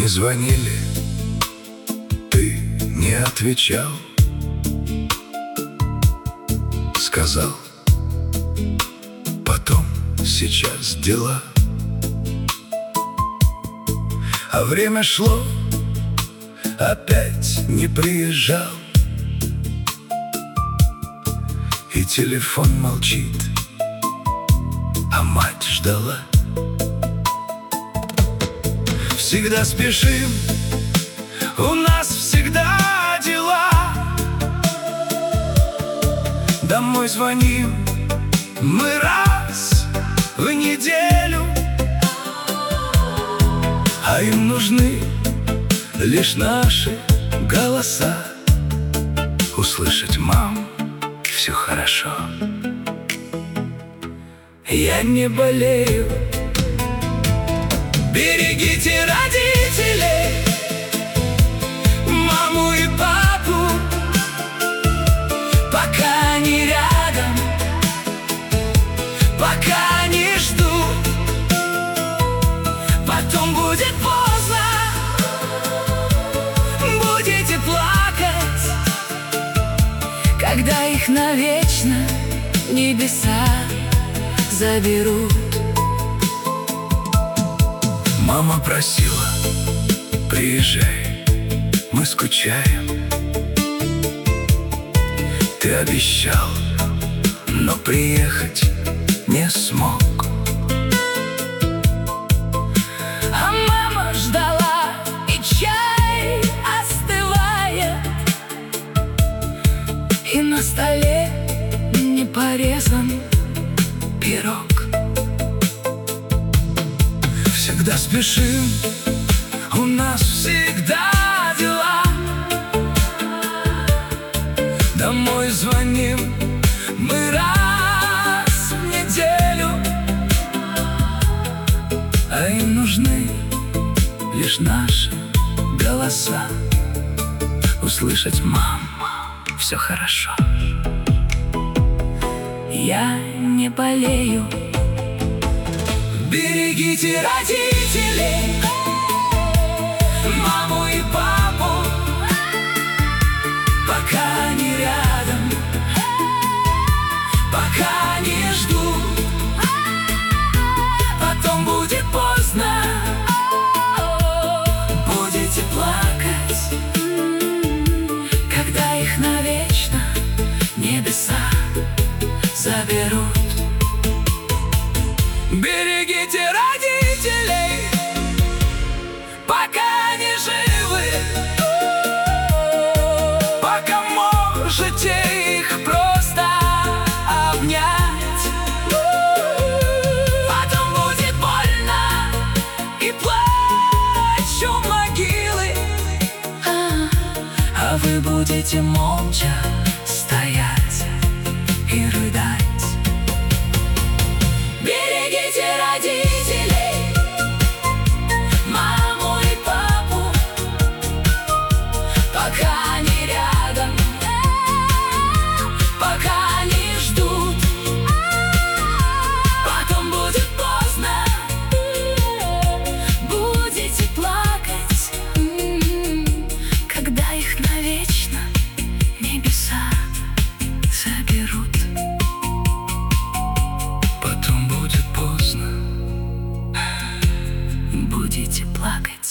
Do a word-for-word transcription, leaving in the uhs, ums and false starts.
не звонили, ты не отвечал. Сказал, потом, сейчас дела. А время шло, опять не приезжал. И телефон молчит, а мать ждала. Всегда спешим, у нас всегда дела. Домой звоним мы раз в неделю, а им нужны лишь наши голоса. Услышать: мам, все хорошо, я не болею. Берегите родителей, маму и папу, пока они рядом, пока не ждут. Потом будет поздно, будете плакать, когда их навечно небеса заберут. Мама просила: приезжай, мы скучаем. Ты обещал, но приехать не смог. А мама ждала, и чай остывает, и на столе не порезан пирог. Всегда спешим, у нас всегда дела. Домой звоним мы раз в неделю, а им нужны лишь наши голоса. Услышать: мама, все хорошо, я не болею. Берегите родителей, маму и папу, пока они рядом, пока не ждут. Потом будет поздно, будете плакать, когда их навечно небеса заберут. Берегите родителей, пока они живы, пока можете их просто обнять. Потом будет больно и плач у могилы, а, а вы будете молча стоять и рыдать. Берегите родителей, маму и папу, пока они рядом, пока они ждут. Потом будет поздно, будете плакать, когда их навечно небеса заберут. Потом будет поздно, будете плакать.